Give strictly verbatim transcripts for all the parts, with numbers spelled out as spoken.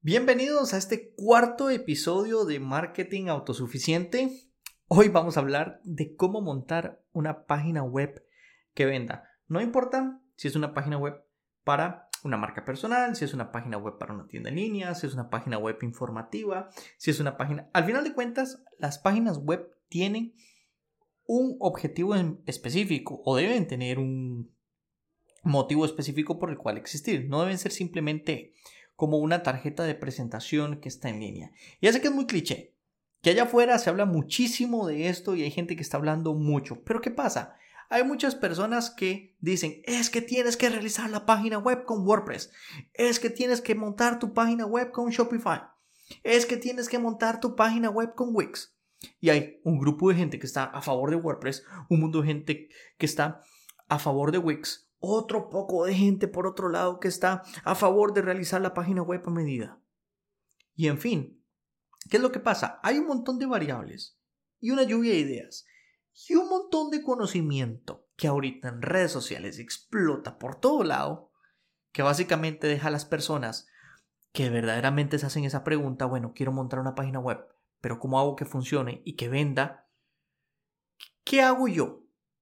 Bienvenidos a este cuarto episodio de Marketing Autosuficiente. Hoy vamos a hablar de cómo montar una página web que venda. No importa si es una página web para una marca personal, si es una página web para una tienda en línea, si es una página web informativa, si es una página... Al final de cuentas, las páginas web tienen un objetivo específico o deben tener un motivo específico por el cual existir. No deben ser simplemente como una tarjeta de presentación que está en línea. Ya sé que es muy cliché, que allá afuera se habla muchísimo de esto y hay gente que está hablando mucho. Pero ¿qué pasa? Hay muchas personas que dicen, es que tienes que realizar la página web con WordPress, es que tienes que montar tu página web con Shopify, es que tienes que montar tu página web con Wix. Y hay un grupo de gente que está a favor de WordPress, un mundo de gente que está a favor de Wix, otro poco de gente por otro lado que está a favor de realizar la página web a medida. Y en fin, ¿qué es lo que pasa? Hay un montón de variables y una lluvia de ideas y un montón de conocimiento que ahorita en redes sociales explota por todo lado, que básicamente deja a las personas que verdaderamente se hacen esa pregunta, bueno, quiero montar una página web, pero ¿cómo hago que funcione y que venda? ¿Qué hago yo?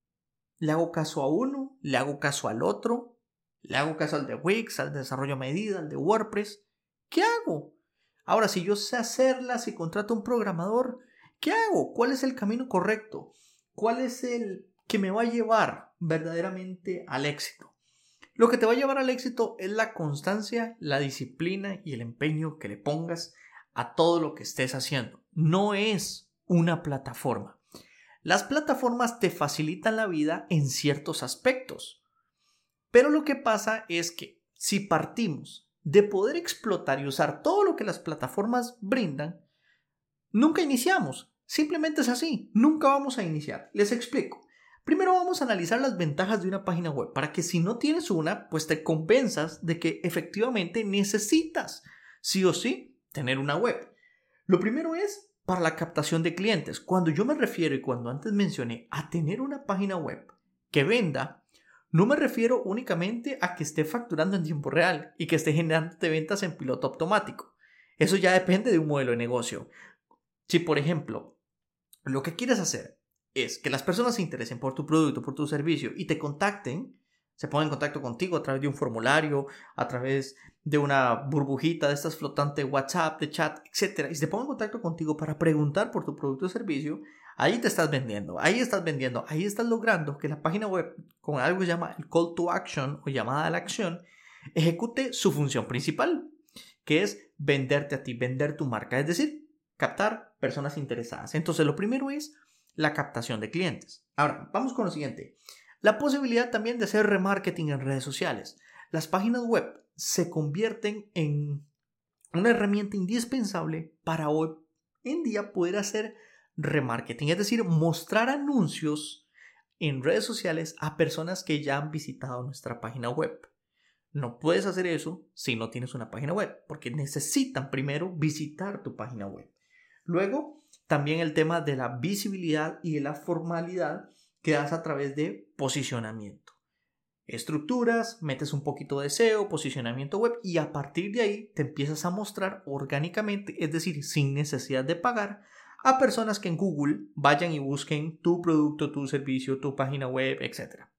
¿Le hago caso a uno? ¿Le hago caso al otro? ¿Le hago caso al de Wix, al de desarrollo a medida, al de WordPress? ¿Qué hago? Ahora, si yo sé hacerlas y contrato a un programador, ¿qué hago? ¿Cuál es el camino correcto? ¿Cuál es el que me va a llevar verdaderamente al éxito? Lo que te va a llevar al éxito es la constancia, la disciplina y el empeño que le pongas a todo lo que estés haciendo. No es una plataforma. Las plataformas te facilitan la vida en ciertos aspectos, pero lo que pasa es que si partimos de poder explotar y usar todo lo que las plataformas brindan, nunca iniciamos. Simplemente es así, nunca vamos a iniciar. Les explico. Primero vamos a analizar las ventajas de una página web para que si no tienes una, pues te convenzas de que efectivamente necesitas, sí o sí, tener una web. Lo primero es para la captación de clientes. Cuando yo me refiero y cuando antes mencioné a tener una página web que venda, no me refiero únicamente a que esté facturando en tiempo real y que esté generando ventas en piloto automático. Eso ya depende de un modelo de negocio. Si, por ejemplo, lo que quieres hacer es que las personas se interesen por tu producto, por tu servicio y te contacten, se pongan en contacto contigo a través de un formulario, a través de una burbujita de estas flotantes de WhatsApp, de chat, etcétera, y se pongan en contacto contigo para preguntar por tu producto o servicio, ahí te estás vendiendo, ahí estás vendiendo, ahí estás logrando que la página web, con algo que se llama el call to action o llamada a la acción, ejecute su función principal, que es venderte a ti, vender tu marca, es decir, captar personas interesadas. Entonces, lo primero es la captación de clientes. Ahora, vamos con lo siguiente. La posibilidad también de hacer remarketing en redes sociales. Las páginas web se convierten en una herramienta indispensable para hoy en día poder hacer remarketing, es decir, mostrar anuncios en redes sociales a personas que ya han visitado nuestra página web. No puedes hacer eso si no tienes una página web, porque necesitan primero visitar tu página web. Luego, también el tema de la visibilidad y de la formalidad que das a través de posicionamiento. Estructuras, metes un poquito de S E O, posicionamiento web y a partir de ahí te empiezas a mostrar orgánicamente, es decir, sin necesidad de pagar, a personas que en Google vayan y busquen tu producto, tu servicio, tu página web, etcétera.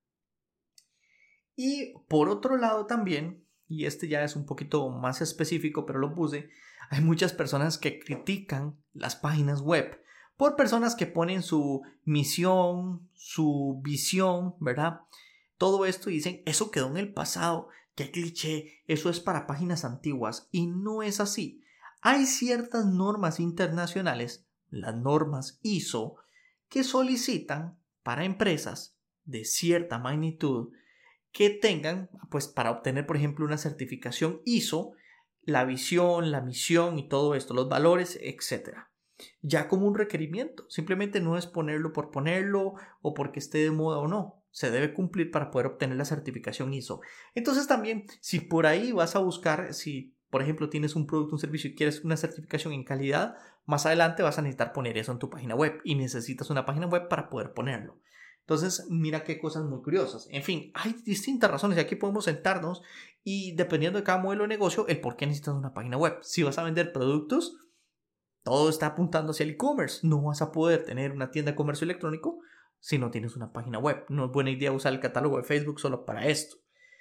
Y por otro lado también, y este ya es un poquito más específico, pero lo puse, hay muchas personas que critican las páginas web por personas que ponen su misión, su visión, ¿verdad? Todo esto y dicen, eso quedó en el pasado, qué cliché, eso es para páginas antiguas. Y no es así. Hay ciertas normas internacionales, las normas I S O, que solicitan para empresas de cierta magnitud que tengan, pues para obtener, por ejemplo, una certificación I S O, la visión, la misión y todo esto, los valores, etcétera. Ya como un requerimiento, simplemente no es ponerlo por ponerlo o porque esté de moda o no, se debe cumplir para poder obtener la certificación I S O. Entonces también, si por ahí vas a buscar, si por ejemplo tienes un producto, un servicio y quieres una certificación en calidad, más adelante vas a necesitar poner eso en tu página web y necesitas una página web para poder ponerlo. Entonces, mira qué cosas muy curiosas. En fin, hay distintas razones y aquí podemos sentarnos y dependiendo de cada modelo de negocio, el por qué necesitas una página web. Si vas a vender productos, todo está apuntando hacia el e-commerce. No vas a poder tener una tienda de comercio electrónico si no tienes una página web. No es buena idea usar el catálogo de Facebook solo para esto.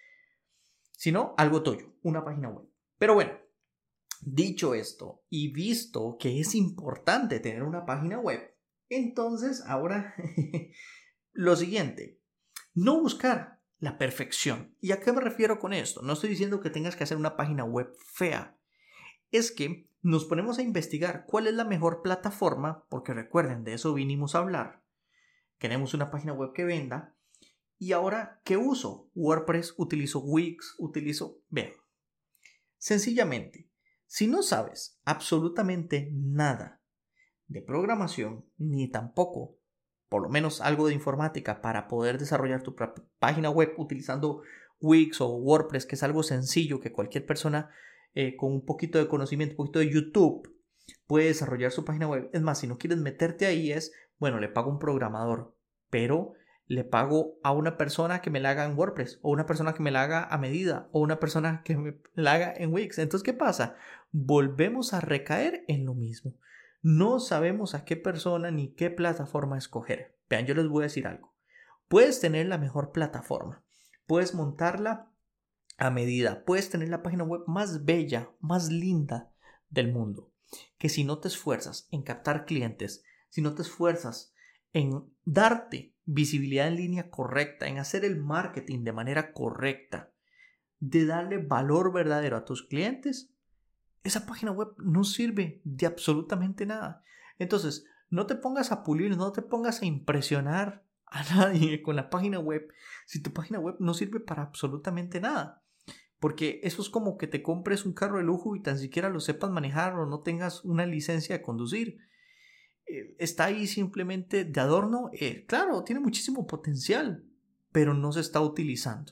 Sino algo tuyo, una página web. Pero bueno, dicho esto y visto que es importante tener una página web, entonces ahora lo siguiente, no buscar la perfección. ¿Y a qué me refiero con esto? No estoy diciendo que tengas que hacer una página web fea. Es que nos ponemos a investigar cuál es la mejor plataforma, porque recuerden, de eso vinimos a hablar. Queremos una página web que venda. Y ahora, ¿qué uso? WordPress, utilizo Wix, utilizo... Vean, sencillamente, si no sabes absolutamente nada de programación, ni tampoco, por lo menos algo de informática para poder desarrollar tu página web utilizando Wix o WordPress, que es algo sencillo que cualquier persona eh, con un poquito de conocimiento, un poquito de YouTube, puede desarrollar su página web. Es más, si no quieres meterte ahí es, bueno, le pago a un programador, pero le pago a una persona que me la haga en WordPress, o una persona que me la haga a medida, o una persona que me la haga en Wix. Entonces, ¿qué pasa? Volvemos a recaer en lo mismo. No sabemos a qué persona ni qué plataforma escoger. Vean, yo les voy a decir algo. Puedes tener la mejor plataforma, puedes montarla a medida, puedes tener la página web más bella, más linda del mundo, que si no te esfuerzas en captar clientes, si no te esfuerzas en darte visibilidad en línea correcta, en hacer el marketing de manera correcta, de darle valor verdadero a tus clientes, esa página web no sirve de absolutamente nada. Entonces, no te pongas a pulir, no te pongas a impresionar a nadie con la página web si tu página web no sirve para absolutamente nada. Porque eso es como que te compres un carro de lujo y tan siquiera lo sepas manejar o no tengas una licencia de conducir. Eh, está ahí simplemente de adorno. Eh, claro, tiene muchísimo potencial, pero no se está utilizando.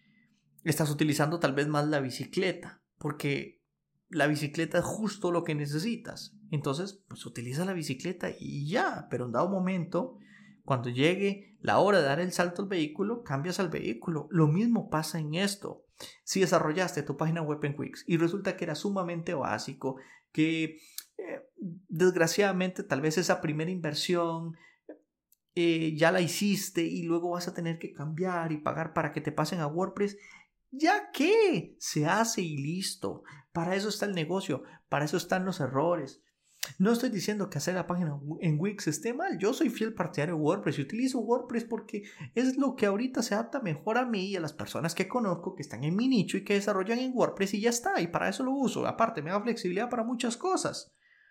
Estás utilizando tal vez más la bicicleta, porque la bicicleta es justo lo que necesitas. Entonces, pues utiliza la bicicleta y ya, pero en dado momento, cuando llegue la hora de dar el salto al vehículo, cambias al vehículo. Lo mismo pasa en esto. Si desarrollaste tu página web en Wix y resulta que era sumamente básico, que eh, desgraciadamente tal vez esa primera inversión eh, ya la hiciste y luego vas a tener que cambiar y pagar para que te pasen a WordPress, ¿ya qué? Se hace y listo. Para eso está el negocio, para eso están los errores. No estoy diciendo que hacer la página en Wix esté mal. Yo soy fiel partidario de WordPress y utilizo WordPress porque es lo que ahorita se adapta mejor a mí y a las personas que conozco que están en mi nicho y que desarrollan en WordPress y ya está. Y para eso lo uso. Aparte, me da flexibilidad para muchas cosas.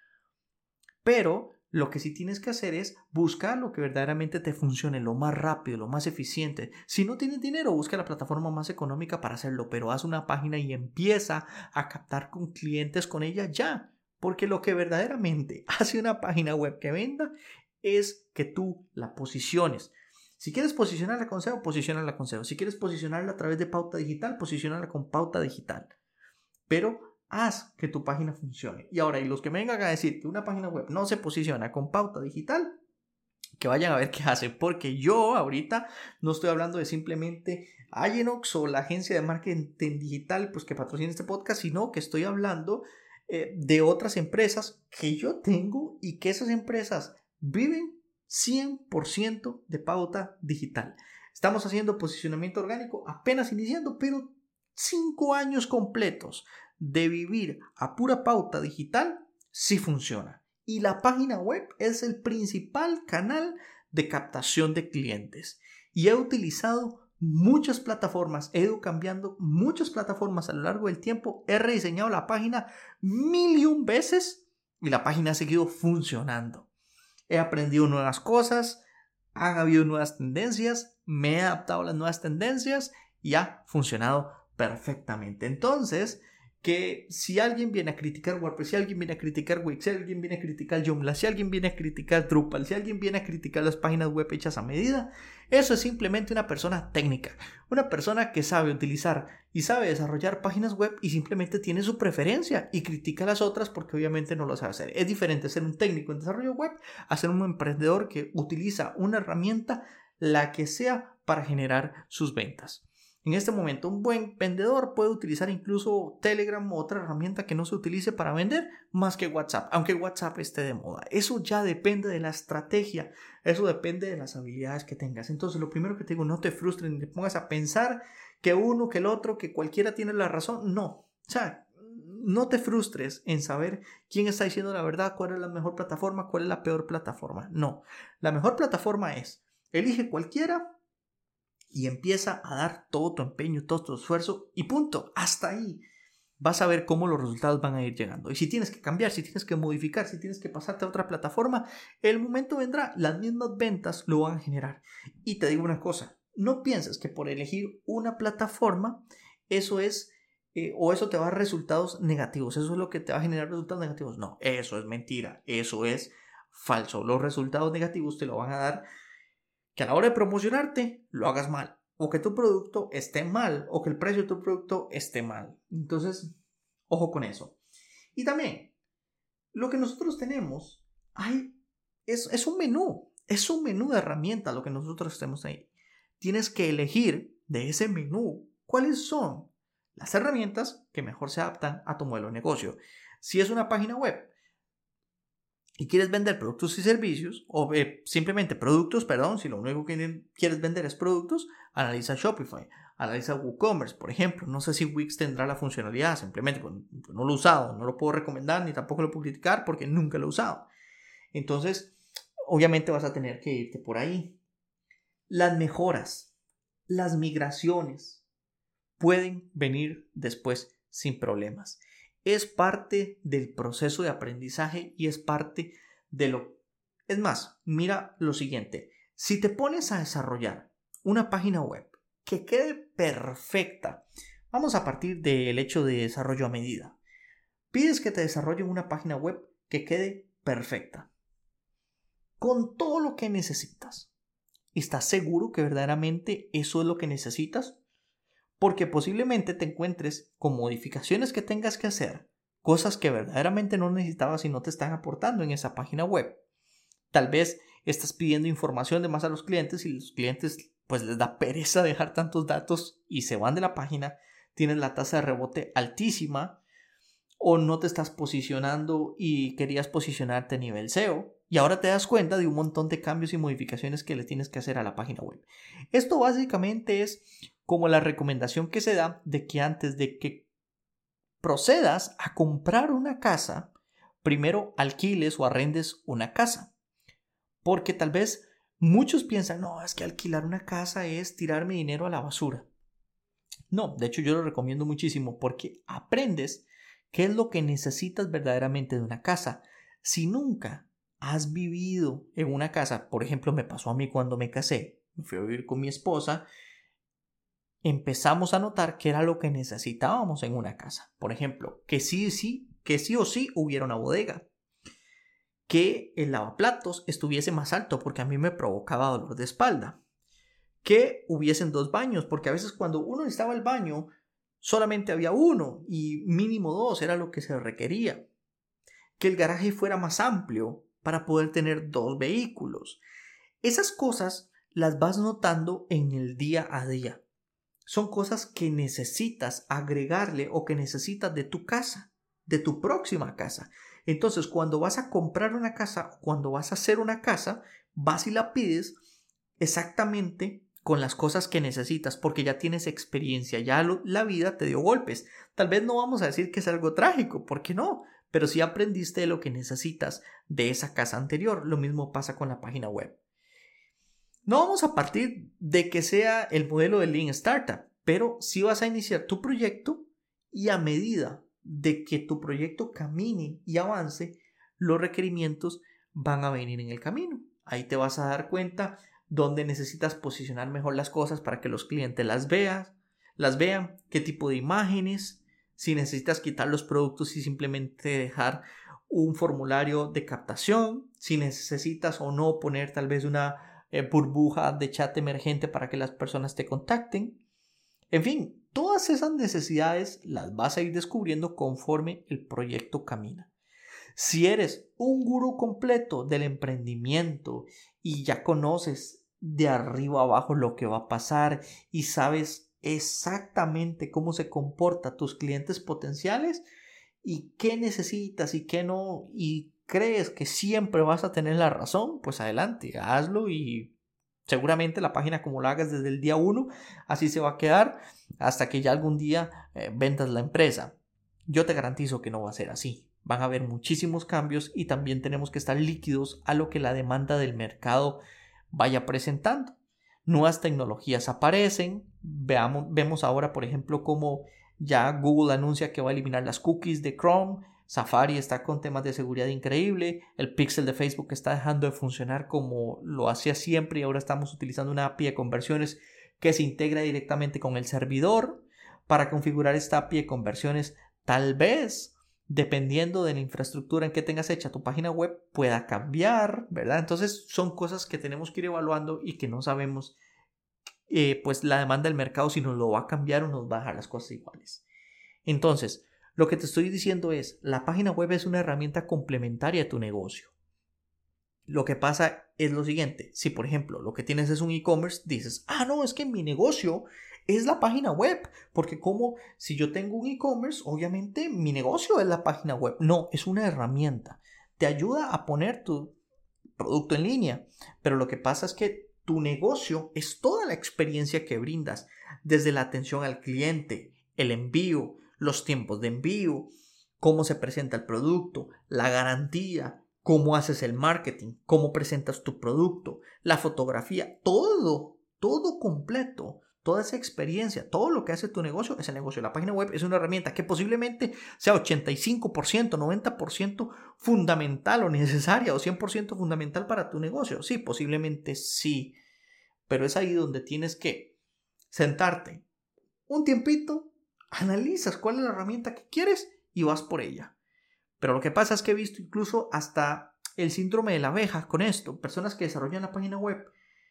Pero lo que sí tienes que hacer es buscar lo que verdaderamente te funcione, lo más rápido, lo más eficiente. Si no tienes dinero, busca la plataforma más económica para hacerlo, pero haz una página y empieza a captar con clientes con ella ya. Porque lo que verdaderamente hace una página web que venda es que tú la posiciones. Si quieres posicionarla con S E O, posicionarla con S E O. Si quieres posicionarla a través de pauta digital, posicionarla con pauta digital. Pero haz que tu página funcione. Y ahora, y los que me vengan a decir que una página web no se posiciona con pauta digital, que vayan a ver qué hace. Porque yo ahorita no estoy hablando de simplemente Agenox o la agencia de marketing digital pues, que patrocina este podcast, sino que estoy hablando eh, de otras empresas que yo tengo y que esas empresas viven cien por ciento de pauta digital. Estamos haciendo posicionamiento orgánico apenas iniciando, pero cinco años completos de vivir a pura pauta digital sí funciona. Y la página web es el principal canal de captación de clientes. Y he utilizado muchas plataformas, he ido cambiando muchas plataformas a lo largo del tiempo, he rediseñado la página mil y un veces y la página ha seguido funcionando. He aprendido nuevas cosas, han habido nuevas tendencias, me he adaptado a las nuevas tendencias y ha funcionado perfectamente. Entonces, que si alguien viene a criticar WordPress, si alguien viene a criticar Wix, si alguien viene a criticar Joomla, si alguien viene a criticar Drupal, si alguien viene a criticar las páginas web hechas a medida, eso es simplemente una persona técnica, una persona que sabe utilizar y sabe desarrollar páginas web y simplemente tiene su preferencia y critica a las otras porque obviamente no lo sabe hacer. Es diferente ser un técnico en desarrollo web a ser un emprendedor que utiliza una herramienta la que sea para generar sus ventas. En este momento, un buen vendedor puede utilizar incluso Telegram u otra herramienta que no se utilice para vender más que WhatsApp, aunque WhatsApp esté de moda. Eso ya depende de la estrategia, eso depende de las habilidades que tengas. Entonces, lo primero que te digo, no te frustres ni te pongas a pensar que uno, que el otro, que cualquiera tiene la razón. No, o sea, no te frustres en saber quién está diciendo la verdad, cuál es la mejor plataforma, cuál es la peor plataforma. No, la mejor plataforma es, elige cualquiera y empieza a dar todo tu empeño, todo tu esfuerzo y punto, hasta ahí. Vas a ver cómo los resultados van a ir llegando. Y si tienes que cambiar, si tienes que modificar, si tienes que pasarte a otra plataforma, el momento vendrá, las mismas ventas lo van a generar. Y te digo una cosa, no pienses que por elegir una plataforma, eso es, eh, o eso te va a dar resultados negativos, eso es lo que te va a generar resultados negativos. No, eso es mentira, eso es falso. Los resultados negativos te lo van a dar que a la hora de promocionarte lo hagas mal, o que tu producto esté mal, o que el precio de tu producto esté mal. Entonces, ojo con eso. Y también, lo que nosotros tenemos hay, es, es un menú, es un menú de herramientas lo que nosotros tenemos ahí. Tienes que elegir de ese menú cuáles son las herramientas que mejor se adaptan a tu modelo de negocio. Si es una página web y quieres vender productos y servicios, o eh, simplemente productos, perdón, si lo único que quieres vender es productos, analiza Shopify, analiza WooCommerce, por ejemplo. No sé si Wix tendrá la funcionalidad, simplemente pues, no lo he usado, no lo puedo recomendar ni tampoco lo puedo criticar porque nunca lo he usado. Entonces, obviamente vas a tener que irte por ahí. Las mejoras, las migraciones pueden venir después sin problemas. Es parte del proceso de aprendizaje y es parte de lo... Es más, mira lo siguiente. Si te pones a desarrollar una página web que quede perfecta, vamos a partir del hecho de desarrollo a medida. Pides que te desarrollen una página web que quede perfecta, con todo lo que necesitas. ¿Estás seguro que verdaderamente eso es lo que necesitas? Porque posiblemente te encuentres con modificaciones que tengas que hacer, cosas que verdaderamente no necesitabas y no te están aportando en esa página web. Tal vez estás pidiendo información de más a los clientes y los clientes pues les da pereza dejar tantos datos y se van de la página, tienes la tasa de rebote altísima o no te estás posicionando y querías posicionarte a nivel S E O y ahora te das cuenta de un montón de cambios y modificaciones que le tienes que hacer a la página web. Esto básicamente es como la recomendación que se da de que antes de que procedas a comprar una casa, primero alquiles o arrendes una casa. Porque tal vez muchos piensan, no, es que alquilar una casa es tirar mi dinero a la basura. No, de hecho yo lo recomiendo muchísimo porque aprendes qué es lo que necesitas verdaderamente de una casa. Si nunca has vivido en una casa, por ejemplo, me pasó a mí cuando me casé, me fui a vivir con mi esposa, empezamos a notar que era lo que necesitábamos en una casa. Por ejemplo, que sí, sí, que sí o sí hubiera una bodega. Que el lavaplatos estuviese más alto porque a mí me provocaba dolor de espalda. Que hubiesen dos baños, porque a veces cuando uno necesitaba el baño, solamente había uno y mínimo dos era lo que se requería. Que el garaje fuera más amplio para poder tener dos vehículos. Esas cosas las vas notando en el día a día. Son cosas que necesitas agregarle o que necesitas de tu casa, de tu próxima casa. Entonces, cuando vas a comprar una casa, cuando vas a hacer una casa, vas y la pides exactamente con las cosas que necesitas, porque ya tienes experiencia, ya lo, la vida te dio golpes. Tal vez no vamos a decir que es algo trágico, ¿por qué no? Pero sí aprendiste de lo que necesitas de esa casa anterior. Lo mismo pasa con la página web. No vamos a partir de que sea el modelo de Lean Startup, pero sí vas a iniciar tu proyecto y a medida de que tu proyecto camine y avance, los requerimientos van a venir en el camino. Ahí te vas a dar cuenta dónde necesitas posicionar mejor las cosas para que los clientes las vean, las vean, qué tipo de imágenes, si necesitas quitar los productos y simplemente dejar un formulario de captación, si necesitas o no poner tal vez una eh, burbuja de chat emergente para que las personas te contacten. En fin, todas esas necesidades las vas a ir descubriendo conforme el proyecto camina. Si eres un gurú completo del emprendimiento y ya conoces de arriba a abajo lo que va a pasar y sabes exactamente cómo se comportan tus clientes potenciales y qué necesitas y qué no, y crees que siempre vas a tener la razón, pues adelante, hazlo y seguramente la página como la hagas desde el día uno, así se va a quedar hasta que ya algún día eh, vendas la empresa. Yo te garantizo que no va a ser así. Van a haber muchísimos cambios y también tenemos que estar líquidos a lo que la demanda del mercado vaya presentando. Nuevas tecnologías aparecen. Veamos, vemos ahora, por ejemplo, cómo ya Google anuncia que va a eliminar las cookies de Chrome. Safari está con temas de seguridad increíble. El Pixel de Facebook está dejando de funcionar como lo hacía siempre y ahora estamos utilizando una A P I de conversiones que se integra directamente con el servidor. Para configurar esta A P I de conversiones, tal vez, dependiendo de la infraestructura en que tengas hecha tu página web, pueda cambiar, ¿verdad? Entonces son cosas que tenemos que ir evaluando y que no sabemos eh, pues la demanda del mercado si nos lo va a cambiar o nos va a dejar las cosas iguales. Entonces, lo que te estoy diciendo es, la página web es una herramienta complementaria a tu negocio. Lo que pasa es lo siguiente, si por ejemplo lo que tienes es un e-commerce, dices, ah no, es que mi negocio es la página web, porque como si yo tengo un e-commerce, obviamente mi negocio es la página web. No, es una herramienta, te ayuda a poner tu producto en línea, pero lo que pasa es que tu negocio es toda la experiencia que brindas, desde la atención al cliente, el envío, los tiempos de envío, cómo se presenta el producto, la garantía, cómo haces el marketing, cómo presentas tu producto, la fotografía, todo, todo completo, toda esa experiencia, todo lo que hace tu negocio es el negocio. La página web es una herramienta que posiblemente sea ochenta y cinco por ciento, noventa por ciento fundamental o necesaria o cien por ciento fundamental para tu negocio. Sí, posiblemente sí, pero es ahí donde tienes que sentarte un tiempito, analizas cuál es la herramienta que quieres y vas por ella. Pero lo que pasa es que he visto incluso hasta el síndrome de la abeja con esto. Personas que desarrollan la página web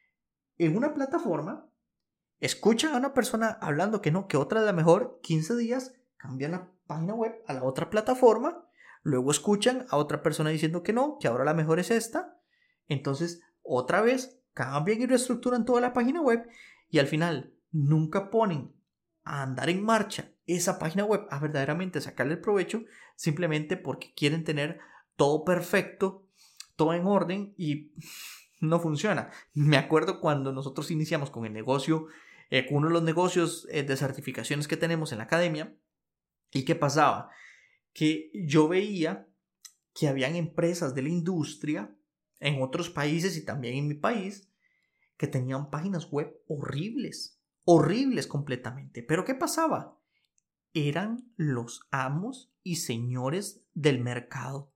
en una plataforma, escuchan a una persona hablando que no, que otra es la mejor, quince días, cambian la página web a la otra plataforma, luego escuchan a otra persona diciendo que no, que ahora la mejor es esta, entonces otra vez cambian y reestructuran toda la página web y al final nunca ponen a andar en marcha esa página web a verdaderamente sacarle el provecho, simplemente porque quieren tener todo perfecto, todo en orden y no funciona. Me acuerdo cuando nosotros iniciamos con el negocio, eh, con uno de los negocios eh, de certificaciones que tenemos en la academia. ¿Y qué pasaba? Que yo veía que habían empresas de la industria en otros países y también en mi país que tenían páginas web horribles, horribles completamente. ¿Pero qué pasaba? Eran los amos y señores del mercado,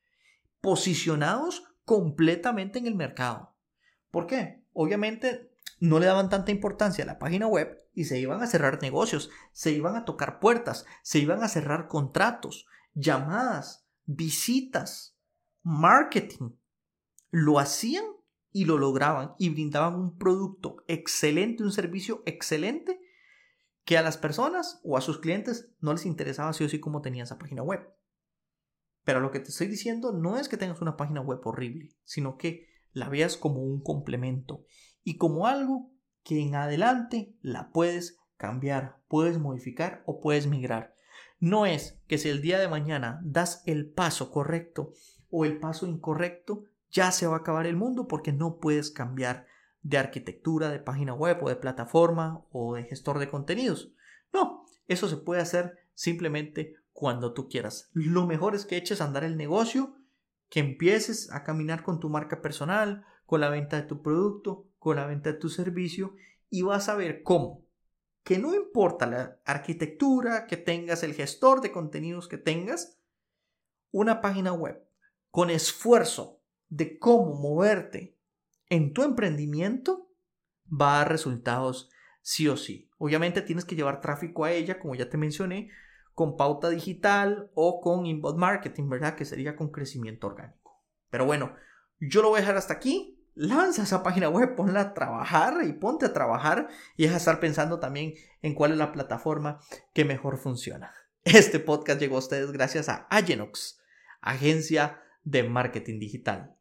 posicionados completamente en el mercado. ¿Por qué? Obviamente no le daban tanta importancia a la página web y se iban a cerrar negocios, se iban a tocar puertas, se iban a cerrar contratos, llamadas, visitas, marketing. Lo hacían y lo lograban y brindaban un producto excelente, un servicio excelente que a las personas o a sus clientes no les interesaba sí o sí cómo tenía esa página web. Pero lo que te estoy diciendo no es que tengas una página web horrible, sino que la veas como un complemento y como algo que en adelante la puedes cambiar, puedes modificar o puedes migrar. No es que si el día de mañana das el paso correcto o el paso incorrecto, ya se va a acabar el mundo porque no puedes cambiar de arquitectura, de página web o de plataforma o de gestor de contenidos. No, eso se puede hacer simplemente cuando tú quieras. Lo mejor es que eches a andar el negocio, que empieces a caminar con tu marca personal, con la venta de tu producto, con la venta de tu servicio y vas a ver cómo. Que no importa la arquitectura que tengas, el gestor de contenidos que tengas, una página web con esfuerzo de cómo moverte en tu emprendimiento va a dar resultados sí o sí. Obviamente tienes que llevar tráfico a ella, como ya te mencioné, con pauta digital o con inbound marketing, ¿verdad? Que sería con crecimiento orgánico. Pero bueno, yo lo voy a dejar hasta aquí. Lanza esa página web, ponla a trabajar y ponte a trabajar y deja de estar pensando también en cuál es la plataforma que mejor funciona. Este podcast llegó a ustedes gracias a Agenox, agencia de marketing digital.